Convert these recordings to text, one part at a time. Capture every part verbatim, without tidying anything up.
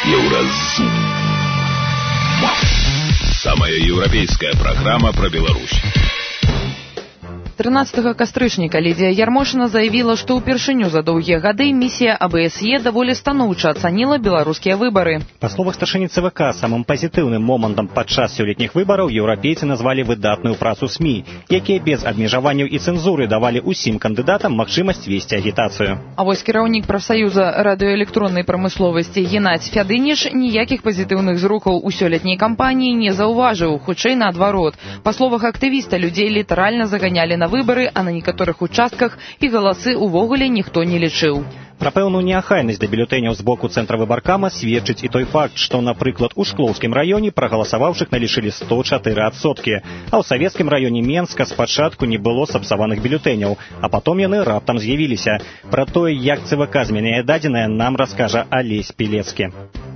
Еўразум. Самая европейская программа про Беларусь. тринадцатого кастрычніка Лідія Ярмошына заявіла, што ўпершыню за доўгія гады місія А Бэ Эс Е даволі станоўча ацаніла беларускія выбары. Па словах старшыні Цэ Вэ Ка, самым пазітыўным момантам падчас сёлетніх выбараў еўрапейцы назвалі выдатную працу СМІ, якія без абмежаванняў і цэнзуры давалі ўсім кандыдатам магчымасць весці агітацыю. А вось кіраўнік прафсаюза радыёэлектроннай прамысловасці Геннадзь Фядыніч ніякіх пазітыўных зрухаў у сёлетняй кампаніі не заўважыў, хутчэй наадварот. Па словах актывіста, людзей літаральна заганялі на выбары, а на некаторых участках і галасы ўвогуле ніхто не лічыў. Пра пэўную неахайнасць да бюлетэняў з боку цэнтра выбаркама сведчыць і той факт, што, напрыклад, у Шклоўскім раёне прагаласаваўшых налічылі сто чатыры адсоткі, а ў Савецкім раёне Менска спачатку не было сапсаваных бюлетэняў, а потом яны раптам з'явіліся. Пра тое, як Цэ Вэ Ка змяняе дадзенае, нам раскажа Алесь Пілецкі.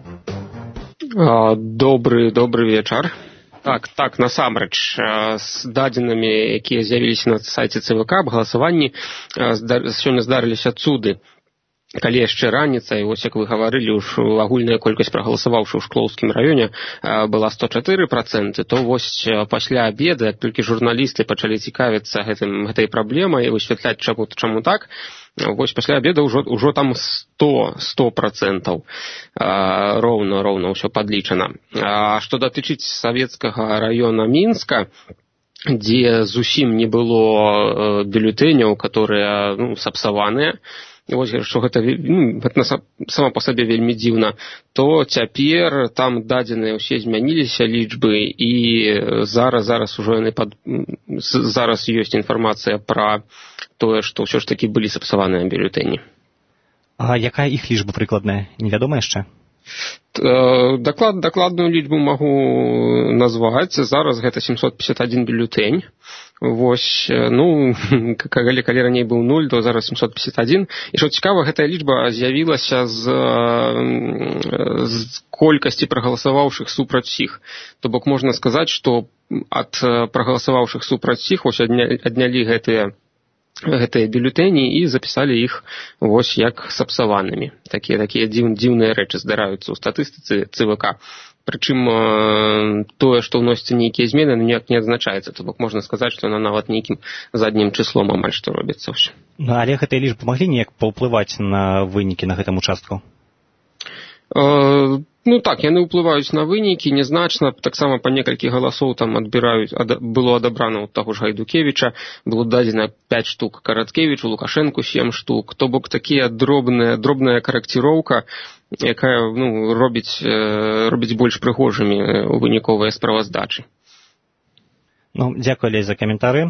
Добры, добры вечар. Так, так, насамрэч, з дадзенымі, якія з'явіліся на сайце Цэ Вэ Ка аб галасаванні, сёння здарыліся цуды. Калі яшчэ раніцай, вось як вы гаварылі, агульная колькасць прагаласаваўшых у Шклоўскім раёне была сто чатыры працэнты, то вось пасля абеда, як толькі журналісты пачалі цікавіцца гэтым, гэтай праблемай і высвятляць, чаму, чаму так, вось пасля абеда ўжо, ўжо там сто працэнтаў роўна, роўна ўсё падлічана. А што датычыць Савецкага раёна Мінска, дзе зусім не было бюлетэняў, которые ну, сапсаваныя, і вось, што гэта, ну, гэта сама па сабе вельмі дзіўна, то цяпер там дадзеныя ўсе змяніліся лічбы, і зараз, зараз ужо яны пад... зараз ёсць інфармацыя пра тое, што ўсё ж такі былі сапсаваныя бюлетэні. А якая іх лічба прыкладная? Невядома яшчэ? Даклад, дакладную лічбу магу назваць. Зараз гэта сямсот пятьдесят один бюлетень. Вось, ну, калі, калі раней быў нуль, то зараз сямсот пятьдесят один. І што цікава, гэтая лічба з'явілася з, з колькасці прагаласаваўшых супраць усіх. То бок можна сказаць, што ад прагаласаваўшых супраць усіх вось аднялі гэтыя гэтыя бюлетэні і запісалі іх вось як сапсаванымі. Такія такія дзіў, дзіўныя рэчы здараюцца ў статыстыцы Цэ Вэ Ка. Прычым тое, што ўносіцца нейкія змены, ніяк не адзначаецца. То бок можна сказаць, што яна нават нейкім заднім чыслом амаль што робіцца ўсё. Ну, але гэтыя лічбы маглі неяк паўплываць на вынікі на гэтым участку? Ну так, яны ўплываюць на вынікі нязначна, таксама па некалькі галасоў там адбіраюць, ад, было адабрана ў таго ж Гайдукевіча, было дадзена пяць штук Караткевічу, Лукашэнку сем штук, то бок такія дробная, дробная карэкціроўка, якая ну, робіць, робіць больш прыгожымі выніковыя справаздачы. Ну, дзякую, Алесь, за каментары.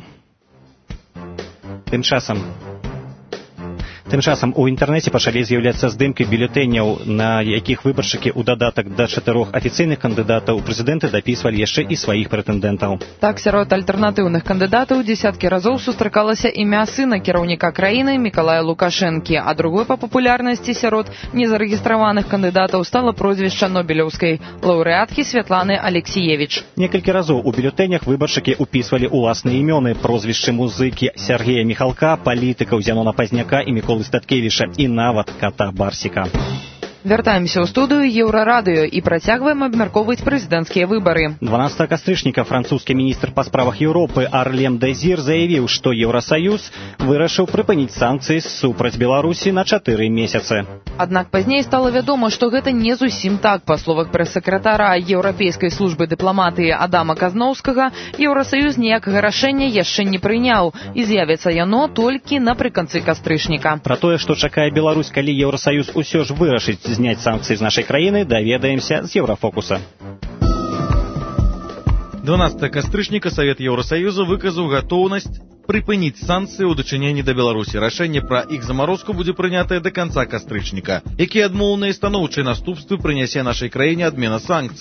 Тым часам Тым часам у інтэрнэце пачалі з'яўляцца здымкі бюлетэняў, на якіх выбаршчыкі ў дадатак да чатырох афіцыйных кандыдатаў у прэзідэнты дапісвалі яшчэ і сваіх прэтэндэнтаў. Так, сярод альтэрнатыўных кандыдатаў дзесяткі разоў сустракалася імя сына кіраўніка краіны Мікалая Лукашэнкі, а другой па папулярнасці сярод незарэгістраваных кандыдатаў стала прозвішча нобелеўскай лаўрэаткі Святланы Алексіевіч. Некалькі разоў у бюлетэнях выбаршчыкі ўпісвалі ўласныя імёны, прозвішчы музыкі Сергея Міхалка, палітыкаў Зянона Пазняка і Міколы Статкевіча і нават ката Барсіка. Вяртаемся ў студыю Еўрарадыё і працягваем абмяркоўваць прэзідэнцкія выбары. дванаццатага кастрычніка французскі міністр па справах Еўропы Арлем Дэзір заявіў, што Еўрасаюз вырашыў прыпыніць санкцыі супраць Беларусі на чатыры месяцы. Аднак пазней стала вядома, што гэта не зусім так. Па словах прэс-сакратара Еўрапейскай службы дыпламатыі Адама Казноўскага, Еўрасаюз ніякага рашэння яшчэ не прыняў, і з'явіцца яно толькі напрыканцы кастрычніка. Пра тое, што чакае Беларусь, калі Еўрасаюз усё ж вырашыць зняць санкцыі з нашай краіны, даведаемся з Еўрафокуса. дванаццатага кастрычніка Савет Еўрасаюзу выказаў гатоўнасць прыпыніць санкцыі ў дачыненні да Беларусі. Рашэнне пра іх замарозку будзе прынятае да канца кастрычніка. Якія адмоўныя станоўчыя наступствы прынясе нашай краіне адмена санкцый?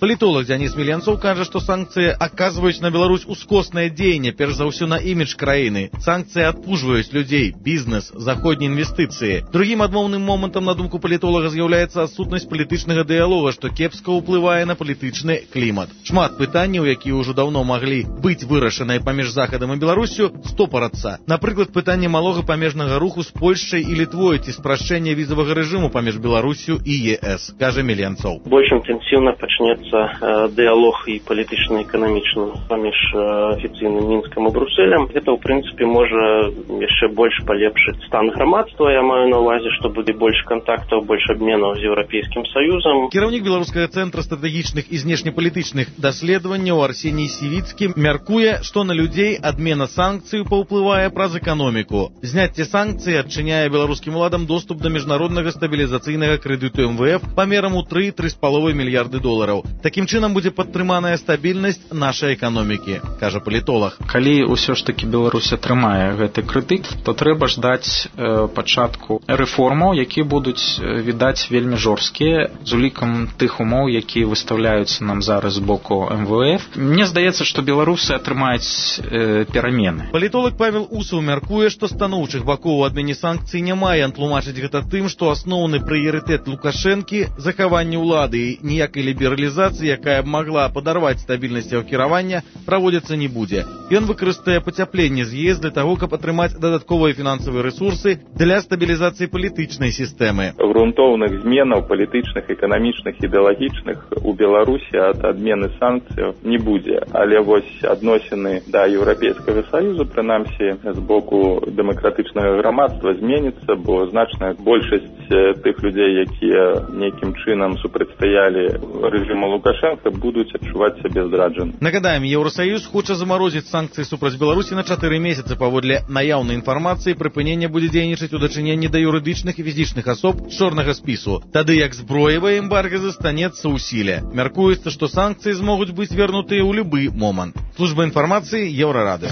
Палітолог Дзяніс Міленцаў кажа, што санкцыі аказваюць на Беларусь ускоснае дзеянне, перш за ўсё на імідж краіны. Санкцыі адпужваюць людзей, бізнес, заходнія інвестыцыі. Другім адмоўным момантам, на думку палітолага, з'яўляецца адсутнасць палітычнага дыялога, што кепска ўплывае на палітычны клімат. Шмат пытанняў, якія ўжо даўно маглі быць вырашаныя паміж Захадам і Беларуссю, стопарацца. Напрыклад, пытанне малога памежнага руху з Польшчай і Літвой ці спрашчэння візавага рэжыму паміж Беларуссю і ЕС, кажа Міленцаў. Больш інтэнсіўна пачнецца э, дыялог і палітычна-эканамічны паміж э, афіцыйным Мінскам і Брусэлем. Гэта, ў прынцыпе, можа яшчэ больш палепшыць стан грамадства. Я маю на ўвазе, што будзе больш кантактаў, больш абменаў з Еўрапейскім Саюзам. Кіраўнік Беларускага цэнтра стратэгічных і знешнепалітычных даследаванняў Арсеній Сівіцкі мяркуе, што на людзей адмена санкцый паўплывае праз эканоміку. Зняцце санкцый адчыняе беларускім уладам доступ да міжнароднага стабілізацыйнага крэдыту эм вэ эф памерам у тры — тры з паловай мільярды долараў. Такім чынам будзе падтрыманая стабільнасць нашай эканомікі, кажа палітолаг. Калі ўсё ж такі Беларусь атрымае гэты крэдыт, то трэба ждаць э, пачатку рэформаў, якія будуць, э, відаць, вельмі жорсткія з улікам тых умоў, якія выстаўляюцца нам зараз з боку эм вэ эф. Мне здаецца, што беларусы атрымаюць э, перамены. Палітолог Павел Усаў мяркуе, што станоўчых бакоў у адмене санкцый няма, і тлумачыць гэта тым, што асноўны прыярытэт Лукашэнкі — захаванне ўлады, і ніякай лібералізацыі, якая б магла падарваць стабільнасць яго кіравання, праводзіцца не будзе. Ён выкарыстае пацяпленне з'езд для таго, каб атрымаць дадатковыя фінансавыя рэсурсы для стабілізацыі палітычнай сістэмы. Грунтоўных зменаў палітычных, эканамічных, ідэалагічных у Беларусі ад адмены санкцыяў не будзе. Але вось адносіны да Еўрапейскага Саюзу, прынамсі з боку дэмакратычнага грамадства, зменіцца, бо значная большасць тых людзей, якія нейкім чынам супрацьстаялі рэжыму Лукашэнка, будуць адчуваць сябе здраджаны. Нагадаем, Еўрасаюз хоча замарозіць санкцыі супраць Беларусі на чатыры месяцы. Паводле наяўнай інфармацыі, прыпыненне будзе дзейнічаць у дачыненні да юрыдычных і фізічных асоб з чорнага спісу, тады як зброевая эмбарга застанецца ў сіле. Мяркуецца, што санкцыі змогуць быць вернутыя ў любы момант. Служба інфармацыі Еўрарады.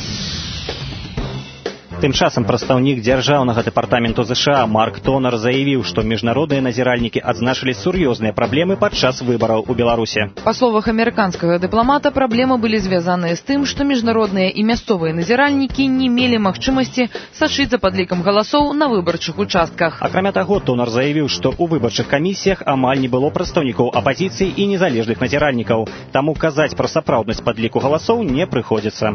Тым часам прадстаўнік дзяржаўнага дэпартаменту ЗША Марк Тонер заявіў, што міжнародныя назіральнікі адзначылі сур'ёзныя праблемы падчас выбараў у Беларусі. Па словах амерыканскага дыпламата, праблемы былі звязаныя з тым, што міжнародныя і мясцовыя назіральнікі не мелі магчымасці сачыць за падлікам галасоў на выбарчых участках. Акрамя таго, Тонер заявіў, што ў выбарчых камісіях амаль не было прадстаўнікоў апазіцыі і незалежных назіральнікаў, таму казаць пра сапраўднасць падліку галасоў не прыходзіцца.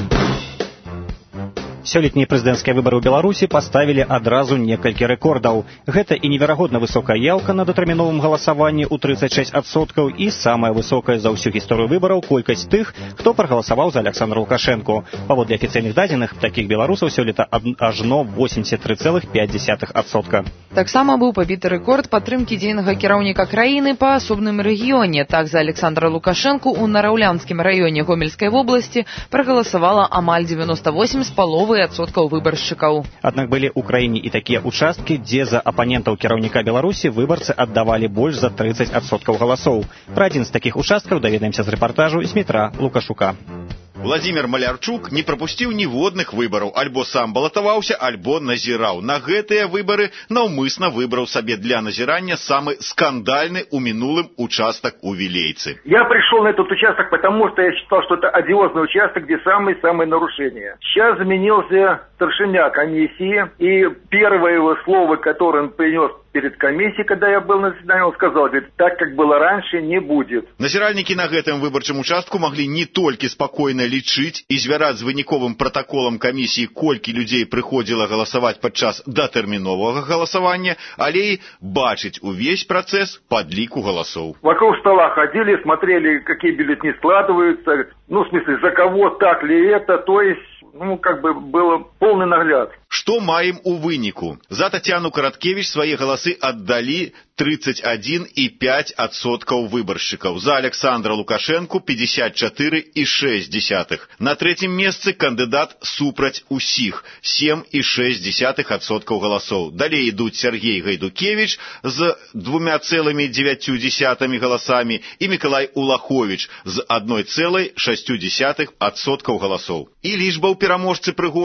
Сёлетнія прэзідэнцкія выбары ў Беларусі паставілі адразу некалькі рэкордаў. Гэта і неверагодна высокая яўка на датэрміновым галасаванні ў трыццаць шэсць адсоткаў і самая высокая за ўсю гісторыю выбараў колькасць тых, хто прагаласаваў за Александра Лукашэнку. Паводле афіцыйных дадзеных, такіх беларусаў сёлета ажно восемьдесят три целых пять десятых адсотка. Таксама быў пабіты рэкорд падтрымкі дзейнага кіраўніка краіны па асобным рэгіёне. Так, за Александра Лукашэнку ў Нараўлянскім раёне Гомельскай вобласці прагаласавала амаль девяносто восемь з паловай адсоткаў выбаршчыкаў. Аднак былі ў краіне і такія участкі, дзе за апанентаў кіраўніка Беларусі выбарцы аддавалі больш за трыццаць адсоткаў галасоў. Пра адзін з такіх участкаў даведаемся з рэпартажу Змітра Лукашука. Владзімир Малярчук не прапусціў ніводных выбараў, альбо сам балатаваўся, альбо назіраў. На гэтыя выбары наўмысна выбраў сабе для назірання самы скандальны ў мінулым участак у Вілейцы. Я пришел на этот участок, потому что я считал, что это одиозный участок, где самые-самые нарушения. Сейчас заменился старшина комиссии, и первое его слово, которое он принес перед комиссией, когда я был на заседании, он сказал, говорит, так, как было раньше, не будет. Назіральнікі на гэтым выбарчым участку маглі не толькі спакойна лічыць і звяраць з выніковым пратаколам камісіі, колькі людзей прыходзіла галасаваць падчас датэрміновага галасавання, але і бачыць увесь працэс падліку галасоў. Вокруг стола ходили, смотрели, какие бюллетени складываются, ну, в смысле, за кого так ли это, то есть, ну, как бы было полный нагляд. Што маем у выніку? За Татьяну Караткевич свае галасы аддалі тридцать один и пять адсоткаў выбаршчыкаў. За Александра Лукашэнку пятьдесят четыре и шесть десятых. На трэцім месцы кандыдат супраць усіх семь и шесть десятых адсоткаў галасоў. Далей ідуць Сергей Гайдукевич з двумя целыми девятью десятыми галасамі і Миколай Улахович з одной целой шестью десятых адсоткаў галасоў. І лічба ў пераможцы прыгожая,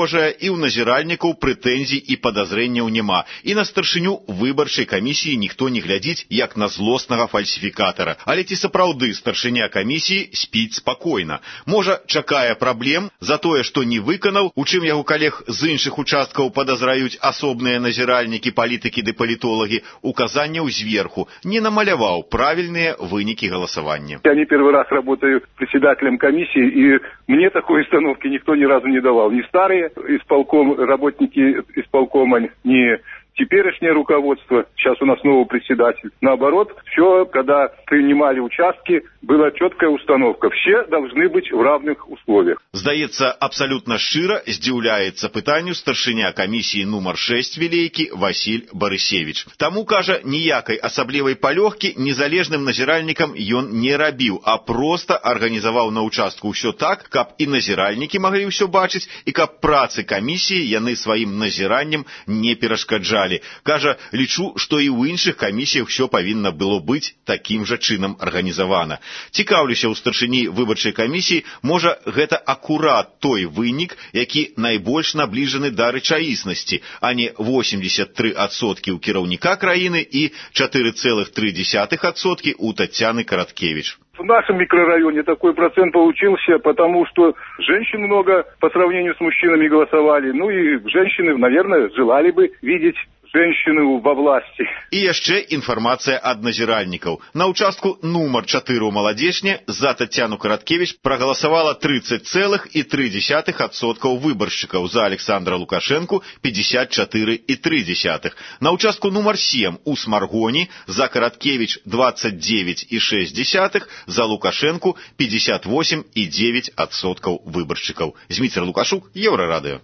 і ў назіральнікаў прэтэнзій і падазрэнняў няма. І на старшыню выбарчай камісіі ніхто не глядзіць, як на злоснага фальсіфікатара. Але ці сапраўды старшыня камісіі спіць спакойна? Можа, чакае праблем за тое, што не выканаў, у чым яго калег з іншых участкаў падазраюць асобныя назіральнікі, палітыкі ды палітолагі, указанняў зверху, не намаляваў правільныя вынікі голосования. Я не первый раз работаю председателем комиссии, и мне такой установки никто ни разу не давал. Ни старые исполком, работники исполкома, ни теперешнее руководство. Сейчас у нас новый председатель. Наоборот, все, когда принимали участки, была четкая установка. Все должны быть в равных условиях. Здаецца, абсолютно шчыра здзіўляецца пытанню старшыня камісіі нумар шэсць Вілейкі Васіль Барысевіч. Таму, кажа, ніякай асаблівай палёгкі незалежным назіральнікам ён не рабіў, а проста арганізаваў на участку ўсё так, каб і назіральнікі маглі ўсё бачыць, і каб працы камісіі яны сваім назіраннем не перашкаджалі. Кажа, лічу, што і ў іншых камісіях ўсё павінна было быць такім жа чынам арганізавана. Цікаўлюся ў старшыні выбарчай камісіі, можа, гэта акурат той вынік, які найбольш набліжаны да рэчаіснасці, а не восемьдесят три адсоткі ў кіраўніка краіны і чатыры цэлых тры дзесятых адсоткі ў Тацяны Караткевіч. В нашем микрорайоне такой процент получился, потому что женщин много по сравнению с мужчинами голосовали. Ну и женщины, наверное, желали бы видеть женщину во власти. І яшчэ інфармацыя ад назіральнікаў. На участку нумар чатыры ў Маладзечне за Тацяну Караткевіч прагаласавала тридцать целых и три десятых адсоткаў выбаршчыкаў, за Александра Лукашенку пятьдесят четыре и три десятых. На участку нумар семь у Смаргоні за Караткевіч двадцать девять и шесть десятых, за Лукашенку пятьдесят восемь и девять адсоткаў выбаршчыкаў. Зміцер Лукашук, Еўрарадыё.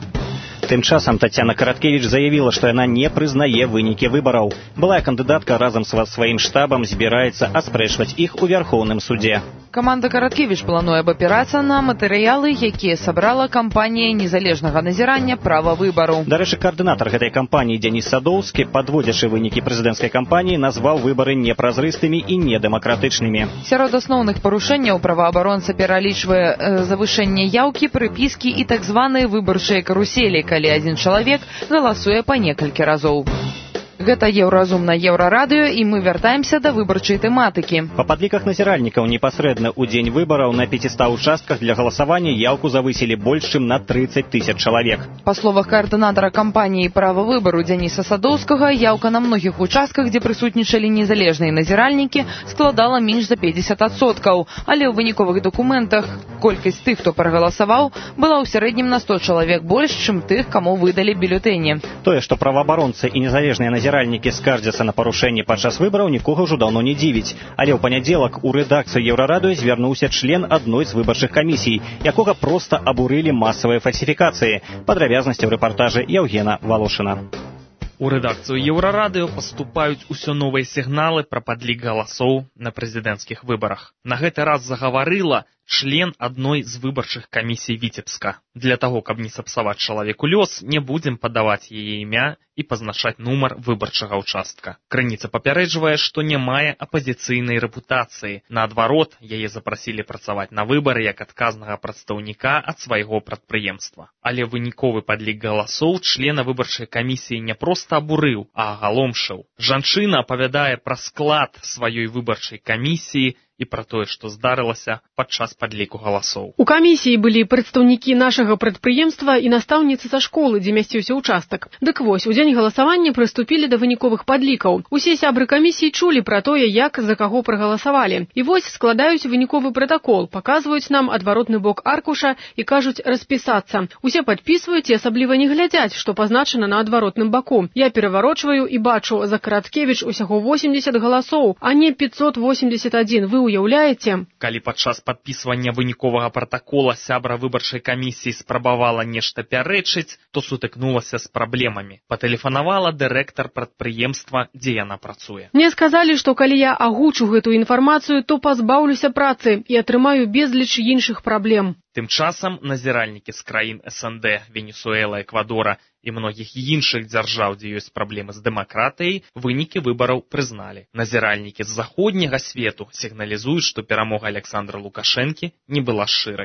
Тым часам Тацяна Караткевіч заявіла, што яна не прызнае вынікі выбараў. Былая кандыдатка разам са сваім штабам збіраецца аспрэчваць іх у Вярхоўным судзе. Каманда Караткевіч плануе абапірацца на матэрыялы, якія сабрала кампанія незалежнага назірання права выбару. Дарэчы, каардынатар гэтай кампаніі Дзеніс Садоўскі, падводзячы вынікі прэзідэнцкай кампаніі, назваў выбары непразрыстымі і недэмакратычнымі. Сярод асноўных парушэнняў праваабаронца пералічвае э, завышэнне яўкі, прыпіскі і так званыя выбарчыя каруселі, калі адзін чалавек галасуе па некалькі разоў. Гэта Еўразум на Еўрарадыё, і мы вяртаемся да выбарчай тэматыкі. Па падліках назіральнікаў непасрэдна ў дзень выбараў на пятьстах участках для галасавання яўку завысілі больш чым на тридцать тысяч чалавек. Па словах каардынатара кампаніі права выбару Дзяніса Садоўскага, яўка на многіх участках, дзе прысутнічалі незалежныя назіральнікі, складала менш за пятьдесят адсоткаў, але ў выніковых дакументах колькасць тых, хто прагаласаваў, была ў сярэднім на сто чалавек больш, чым тых, каму выдалі бюлетэні. Тое, што праваабаронцы і незалежныя назіральнікі Назіральнікі скардзяцца на парушэнні падчас выбараў, нікога ўжо даўно не дзівіць. Але ў панядзелак у рэдакцыю Еўрарадыё звярнуўся член адной з выбарчых камісій, якога проста абурылі масавыя фальсіфікацыі. Падрабязнасці ў рэпартажы Яўгена Валошына. У рэдакцыю Еўрарадыё паступаюць усё новыя сігналы пра падлік галасоў на прэзідэнцкіх выбарах. На гэты раз загаварыла член адной з выбарчых камісій Віцебска. Для таго, каб не сапсаваць чалавеку лёс, не будзем падаваць яе імя і пазначаць нумар выбарчага ўчастка. Крыніца папярэджвае, што не мае апазіцыйнай рэпутацыі. Наадварот, яе запрасілі працаваць на выбары як адказнага прадстаўніка ад свайго прадпрыемства. Але выніковы падлік галасоў члена выбарчай камісіі не проста абурыў, а агаломшыў. Жанчына апавядае пра склад сваёй выбарчай камісіі і пра тое, што здарылася падчас падліку галасоў. У камісіі былі прадстаўнікі нашага прадпрыемства і настаўніцы са школы, дзе мясціўся ўчастак. Дык вось, у дзень галасавання прыступілі да выніковых падлікаў. Усе сябры камісіі чулі пра тое, як за каго прагаласавалі. І вось складаюць выніковы пратакол, паказваюць нам адваротны бок аркуша і кажуць распісацца. Усе падпісваюць і асабліва не глядзяць, што пазначана на адваротным баку. Я пераварочваю і бачу, за Караткевіч усяго восемьдесят галасоў, а не пятьсот восемьдесят один. Вы уяўляеце? Калі падчас падпісвання выніковага пратакола сябра выбарчай камісіі спрабавала нешта пярэчыць, то сутыкнулася з праблемамі. Патэлефанавала дырэктар прадпрыемства, дзе яна працуе. Мне сказалі, што калі я агучу гэтую інфармацыю, то пазбаўлюся працы і атрымаю безліч іншых праблем. Тым часам назіральнікі з краін эс эн дэ, Венесуэла, Эквадора і многіх іншых дзяржаў, дзе ёсць праблемы з дэмакратыяй, вынікі выбараў прызналі. Назіральнікі з заходняга свету сігналізуюць, што перамога Александра Лукашэнкі не была шчырай.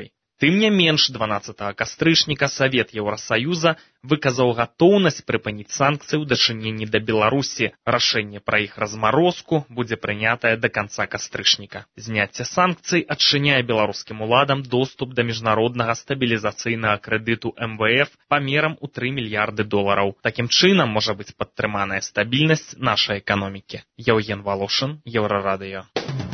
Тым не менш, дванаццатага кастрычніка Савет Еўрасаюза выказаў гатоўнасць прыпыніць санкцыі ў дачыненні да Беларусі. Рашэнне пра іх размарозку будзе прынятае да канца кастрычніка. Зняцце санкцый адчыняе беларускім уладам доступ да міжнароднага стабілізацыйнага крэдыту эм вэ эф памерам у тры мільярды долараў. Такім чынам можа быць падтрыманая стабільнасць нашай эканомікі. Яўген Валошын, Еўрарадыё.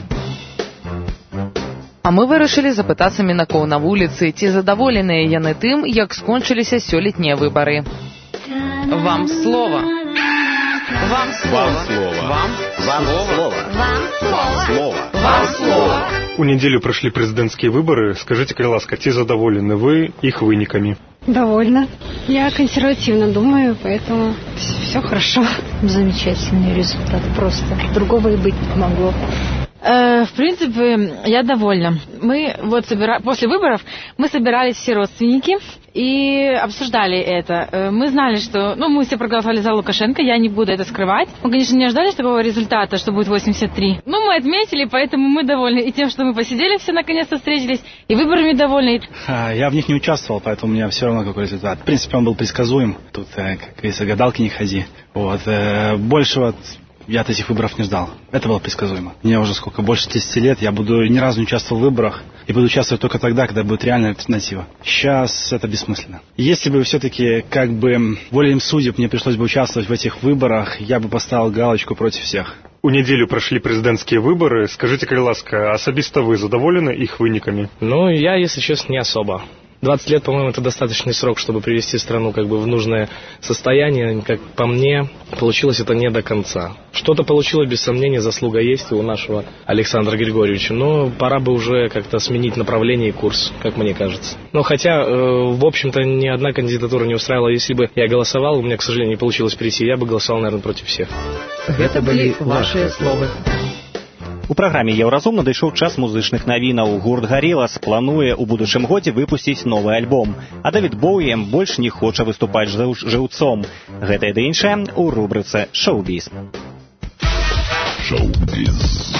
А мы вырашылі запытацца мінакоў на вуліцы, ці задаволеныя яны тым, як скончыліся сёлетнія выбары. Вам слова. Вам слова. Вам слова. Вам слова. Вам слова. У неделю прошли президентские выборы. Скажите, ласка, ці задоволены вы их выниками? Довольно. Я консервативно думаю, поэтому все хорошо. Замечательный результат просто. Другого и быть не могло. Э, в принципе, я довольна. Мы вот собира... после выборов мы собирались все родственники и обсуждали это. Мы знали, что... Ну, мы все проголосовали за Лукашенко, я не буду это скрывать. Мы, конечно, не ожидали такого результата, что будет восемьдесят три. Но мы отметили, поэтому мы довольны и тем, что мы посидели, все наконец-то встретились, и выборами довольны. Я в них не участвовал, поэтому у меня все равно какой результат. В принципе, он был предсказуем. Тут, как говорится, гадалки не ходи. Вот. Больше вот... Я от этих выборов не ждал. Это было предсказуемо. Мне уже сколько, больше десяти лет. Я буду ни разу не участвовал в выборах. И буду участвовать только тогда, когда будет реальная альтернатива. Сейчас это бессмысленно. Если бы все-таки, как бы, волею судеб мне пришлось бы участвовать в этих выборах, я бы поставил галочку против всех. У неделю прошли президентские выборы. Скажите, ласка, особисто вы задоволены их выниками? Ну, я, если честно, не особо. двадцать лет, по-моему, это достаточный срок, чтобы привести страну как бы в нужное состояние. Как по мне, получилось это не до конца. Что-то получилось, без сомнения, заслуга есть у нашего Александра Григорьевича. Но пора бы уже как-то сменить направление и курс, как мне кажется. Но хотя, э, в общем-то, ни одна кандидатура не устраивала. Если бы я голосовал, у меня, к сожалению, не получилось прийти, я бы голосовал, наверное, против всех. Это были ваши слова. У праграме Еўразум надышоў час музычных навінаў. Гурт Гарілас плануе ў будучым годзе выпусціць новы альбом, а Давід Боуі больш не хоча выступаць жыўцом. Гэтае ды іншае ў рубрыцы «Шоу-біз». Шоу-біз.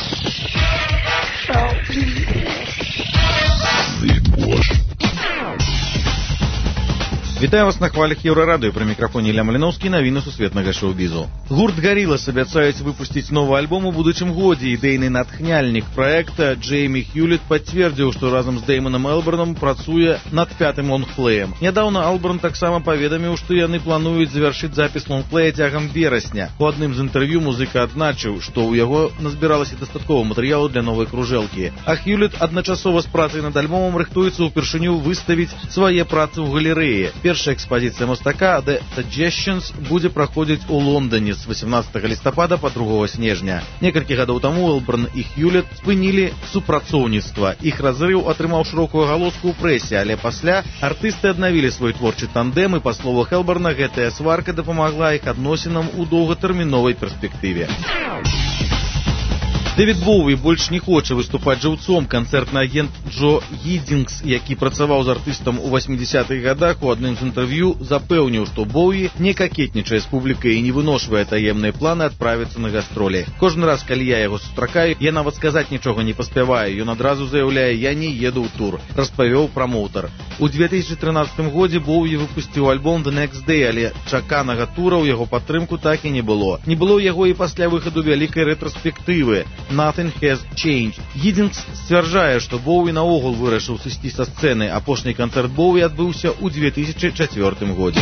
Вітаю вас на хвалях Еўрарадыё. Пры мікрафоне Ілля Маліноўскі, навіны сусветнага шоу-бізу. Гурт Гарілас абяцаюць выпусціць новы альбом у будучым годзе. Ідэйны натхняльнік праекта Джеймі Хьюлет пацвердзіў, што разам з Дэймонам Элбарнам працуе над пятым лонгплеем. Нядаўна Элбарн таксама паведаміў, што яны плануюць завяршыць запіс лонгплея цягам верасня. У адным з інтэрв'ю музыка адзначыў, што ў яго назбіралася дастаткова матэрыялу для новай кружэлкі. А Хьюлет адначасова з працай над альбомам рыхтуецца ўпершыню выставіць свае працы ў галерэі. Першая экспазіцыя мастака «The Suggestions» будзе праходзіць у Лондоне з васемнаццатага лістапада па другога снежня. Некалькі гадоў таму Элбарн і Хьюлет спынілі супрацоўніцтва. Іх разрыў атрымаў шырокую агалоску ў прэсе, але пасля артысты аднавілі свой творчы тандэм, і па словах Элбарна гэтая сварка дапамагла іх адносінам у доўгатэрміновай перспектыве. Дэвід Боуі больш не хоча выступаць жыўцом. Канцэртны агент Джо Гіддзінгс, які працаваў з артыстам у восьмідзесятых гадах, у адным з інтэрв'ю запэўніў, што Боуі не какетнічае з публікай і не выношвае таемныя планы адправіцца на гастролі. Кожны раз, калі я яго сустракаю, я нават сказаць нічога не паспяваю. Ён адразу заяўляе: «Я не еду ў тур», распавёў прамоўтар. У две тысячы трынаццатым годзе Боуі выпусціў альбом «The Next Day», але чаканага тура ў яго падтрымку так і не было. Не было ў яго і пасля выхаду вялікай рэтраспектывы «Nothing has changed». Гіддзінгс сцвярджае, што Боуі наогул вырашыў сысці са сцэны. Апошні канцэрт Боуі адбыўся ў две тысячы чацвёртым годзе.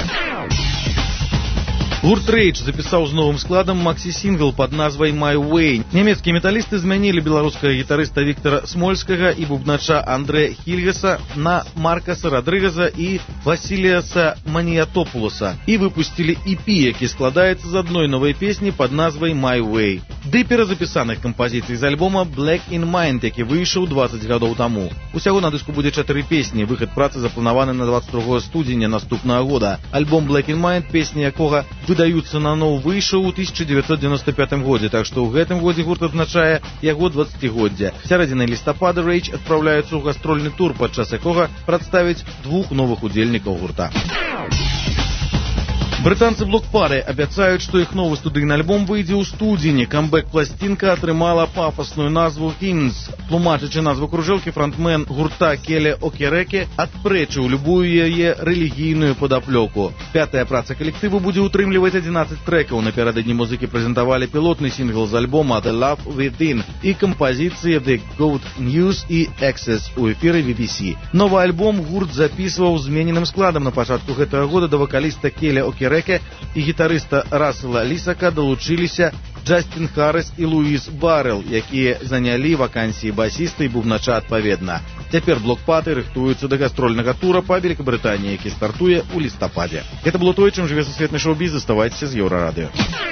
Гурт Rage запісаў з новым складам максі-сінгл пад назвай «My Way». Нямецкія металісты змянілі беларускага гітарыста Віктара Смольскага і бубнача Андрэя Хільгаса на Маркаса Радрыгаса і Васіліаса Маніятопулоса і выпусцілі і пі, які складаецца з адной новай песні пад назвай «My Way». Ды перазапісаных кампазіцый з альбома «Black in Mind», які выйшаў дваццаць гадоў таму. Усяго на дыску будзе чатыры песні. Выхад працы запланаваны на дваццаць другога студзеня наступнага года. Альбом «Black in Mind», песні якога выдаюцца на nou выйшаў у тысяча дзевяцьсот девяносто пятым годзе, так што ў гэтым годзе гурт адзначае яго дваццацігоддзе. Сярэдзінай лістапада Rage адпраўляецца ў гастрольны тур, падчас якога прадставіць двух новых удзельнікаў гурта. Брытанцы блокпары абяцаюць, што іх новы студыйны альбом выйдзе ў студзені. Камбэк-пласцінка атрымала пафасную назву «Hymns». Тлумачачы назву кружэлкі, фронтмен гурта Келе Окереке адпрэчыў любую яе рэлігійную падаплёку. Пятая праца калектыву будзе утрымліваць адзінаццаць трэкаў. Напярэдадні музыкі прэзентавалі пілотны сінгл з альбома «The Love Within» і кампазіцыі «The Good News» і «Access» у эфіры би би сі. Новы альбом гурт запісваў змененым складам. На пачатку гэтага года да вакаліста Келе Окереке і гітарыста Рассела Лісака далучыліся Джастин Харрис і Луіс Баррел, якія занялі вакансіі басіста і бубнача адпаведна. Цяпер блокпаты рыхтуюцца да гастрольнага тура па Великабрытаніі, які стартуе ў лістападзе. Гэта было тое, чым жыве сусветны шоу-біз. Заставайцеся з Еўрарадыё.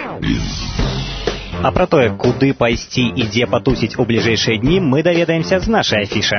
А пра тое, куды пайсці і дзе патусіць у бліжэйшыя дні, мы даведаемся з нашай афішы.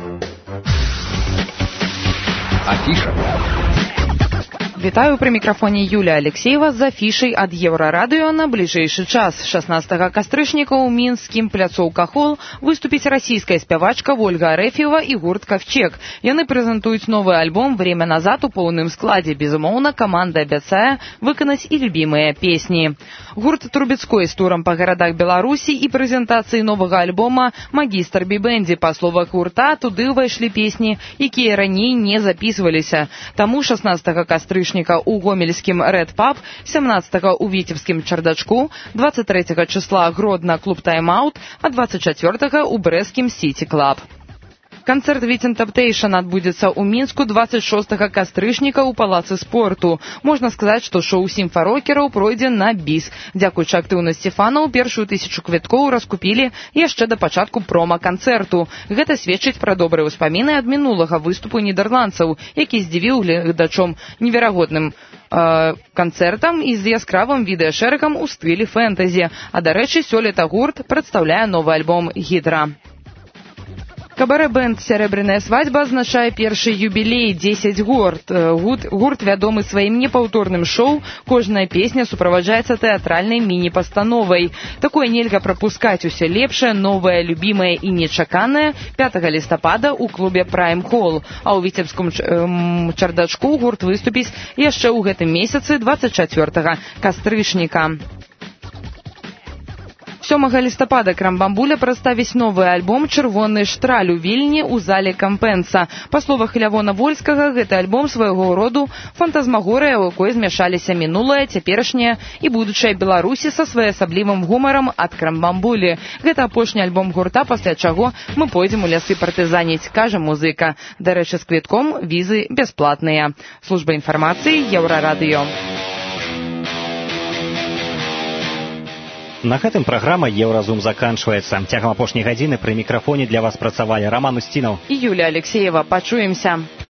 Афіша. Вітаю, пры мікрафоне Юлія Алексеева з афішай ад Еўрарадыё на бліжэйшы час. шаснаццатага кастрычніка ў мінскім пляцоўка Хол выступіць расійская спявачка Ольга Арэф'ева і гурт «Ковчег». Яны прэзентуюць новы альбом «Время назад» у поўным складзе. Безумоўна, каманда абяцае выканаць і любімыя песні. Гурт Трубецкой з турам па гарадах Беларусі і прэзентацыі новага альбома «Магістр бібэндзі». Па словах гурта, туды ўвайшлі песні, якія раней не запісваліся. Таму шаснаццатага кастрычніка у гомельскім Red Pub, сямнаццатага у віцебскім Чардачку, двадцать третьего числа Гродна клуб Тайм-аут, а двадцать четвёртого у брэсцкім Сіці Клаб. Канцэрт «Вітін Тэмптэйшн» адбудзецца ў Мінску двадцать шостага кастрычніка ў палацы спорту. Можна сказаць, што шоу сімфа-рокераў пройдзе на біс. Дзякуючы актыўнасці фанаў, першую тысячу квіткоў раскупілі яшчэ да пачатку прома-канцэрту. Гэта сведчыць пра добрыя ўспаміны ад мінулага выступу нідерландцаў, які здзівіў гледачом неверагодным э, канцэртам і з яскравым відэашэрагам у стылі фэнтэзі. А, дарэчы, сёлета гурт прадстаўляе новы альбом «Гідра». Кабарэ-бэнд «Серебряная свадьба» азначае першы юбілей – дзесяць год. Гурт, гурт вядомы сваім непаўторным шоу, кожная песня суправаджаецца тэатральнай міні-пастановай. Такое нельга прапускаць. Усе лепшае, новае, любімае і нечаканае пятага лістапада ў клубе «Прайм Холл». А ў віцебскім Чардачку гурт выступіць яшчэ ў гэтым месяцы двадцать четвёртага кастрычніка. сёмага лістапада Крамбамбуля прадставіць новы альбом «Чырвоны штраль» у Вільні ў зале Кампенса. Па словах Лявона Вольскага, гэты альбом свайго роду фантазмагорыя, у якой змяшаліся мінулае, цяперашняе і будучае Беларусі са своеасаблівым гумарам ад Крамбамбулі. Гэта апошні альбом гурта, пасля чаго мы пойдзем у лясы партызаніць, кажа музыка. Дарэчы, з квітком візы бясплатныя. Служба інфармацыі Еўрарадыё. На гэтым праграма «Еўразум» заканчваецца. Цягам апошняй гадзіны пры мікрафоне для вас працавалі Раман Устінаў і Юлія Алексеева. Пачуемся.